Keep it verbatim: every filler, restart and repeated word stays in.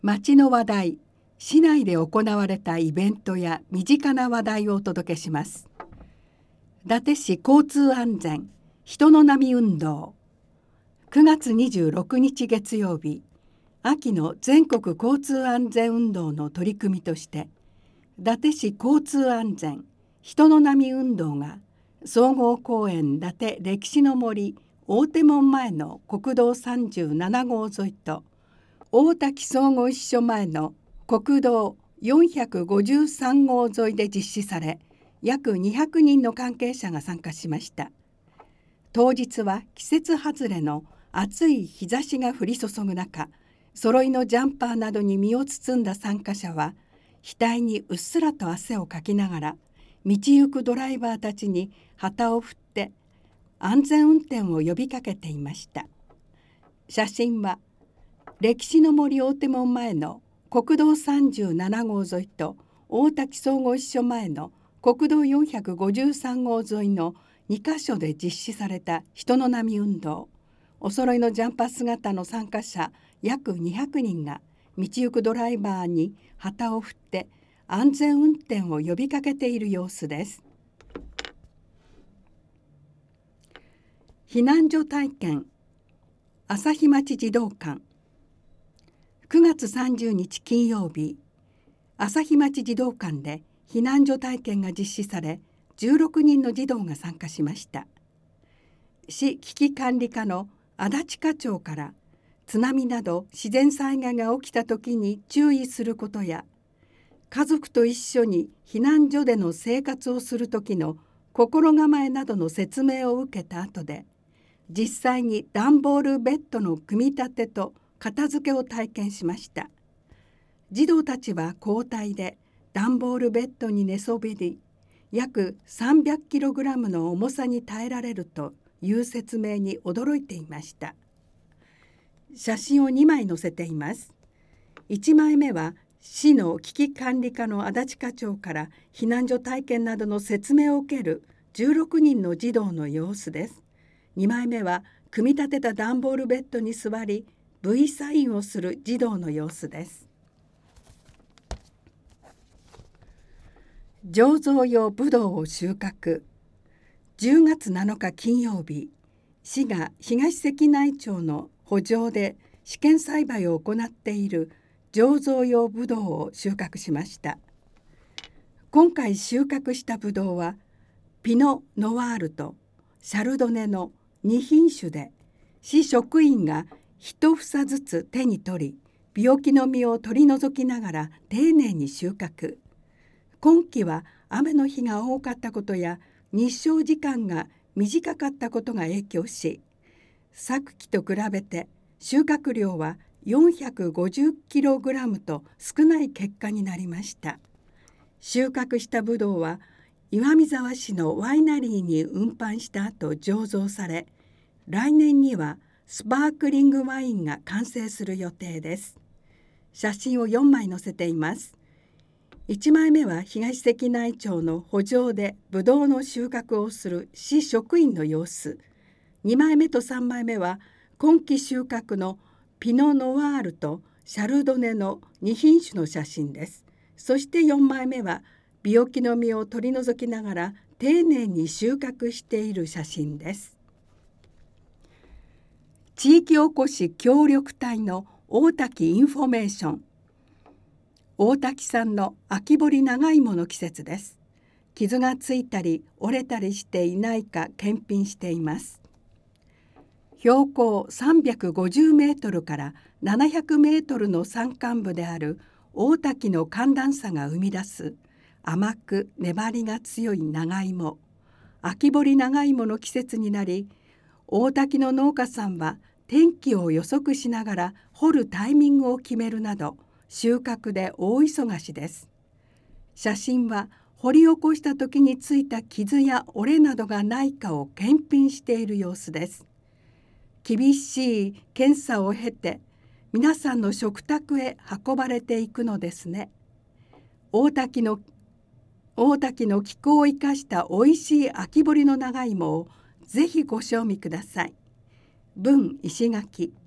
町の話題、市内で行われたイベントや身近な話題をお届けします。伊達市交通安全人の波運動。くがつにじゅうろくにち月曜日、秋の全国交通安全運動の取り組みとして、伊達市交通安全人の波運動が総合公園伊達歴史の森大手門前の国道さんじゅうななごう沿いと大滝総合支所前の国道よんひゃくごじゅうさんごう沿いで実施され、約にひゃくにんの関係者が参加しました。当日は季節外れの暑い日差しが降り注ぐ中、揃いのジャンパーなどに身を包んだ参加者は、額にうっすらと汗をかきながら、道行くドライバーたちに旗を振って安全運転を呼びかけていました。写真は歴史の森大手門前の国道さんじゅうななごう沿いと大滝総合支所前の国道よんひゃくごじゅうさんごう沿いのにかしょで実施された人の波運動。お揃いのジャンパー姿の参加者約にひゃくにんが道行くドライバーに旗を振って安全運転を呼びかけている様子です。避難所体験朝日町児童館。くがつさんじゅうにち金曜日、朝日町児童館で避難所体験が実施され、じゅうろくにんの児童が参加しました。市危機管理課の足立課長から、津波など自然災害が起きた時に注意することや、家族と一緒に避難所での生活をする時の心構えなどの説明を受けた後で、実際に段ボールベッドの組み立てと片付けを体験しました。児童たちは交代で段ボールベッドに寝そべり、約 さんびゃくキログラム の重さに耐えられるという説明に驚いていました。写真をにまい載せています。いちまいめは市の危機管理課の足立課長から避難所体験などの説明を受けるじゅうろくにんの児童の様子です。にまいめは組み立てた段ボールベッドに座り、V サインをする児童の様子です。醸造用ぶどうを収穫。じゅうがつなのか金曜日、市が東関内町の圃場で試験栽培を行っている醸造用ぶどうを収穫しました。今回収穫したぶどうはピノ・ノワールとシャルドネのにひんしゅで、市職員が一房ずつ手に取り、病気の実を取り除きながら丁寧に収穫。今季は雨の日が多かったことや日照時間が短かったことが影響し、昨季と比べて収穫量は よんひゃくごじゅうキログラム と少ない結果になりました。収穫したぶどうは岩見沢市のワイナリーに運搬した後醸造され、来年にはスパークリングワインが完成する予定です。写真をよんまい載せています。いちまいめは東関内町の圃場でぶどうの収穫をする市職員の様子。にまいめとさんまいめは今季収穫のピノ・ノワールとシャルドネのにひんしゅの写真です。そしてよんまいめは病気の実を取り除きながら丁寧に収穫している写真です。地域おこし協力隊の大滝インフォメーション。大滝産の秋掘長芋の季節です。傷がついたり折れたりしていないか検品しています。標高さんびゃくごじゅうメートルからななひゃくメートルの山間部である大滝の寒暖差が生み出す甘く粘りが強い長芋。秋掘長芋の季節になり、大滝の農家さんは天気を予測しながら掘るタイミングを決めるなど収穫で大忙しです。写真は掘り起こした時についた傷や折れなどがないかを検品している様子です。厳しい検査を経て皆さんの食卓へ運ばれていくのですね。大滝の大滝の気候を生かしたおいしい秋掘りの長芋をぜひご賞味ください。文石垣。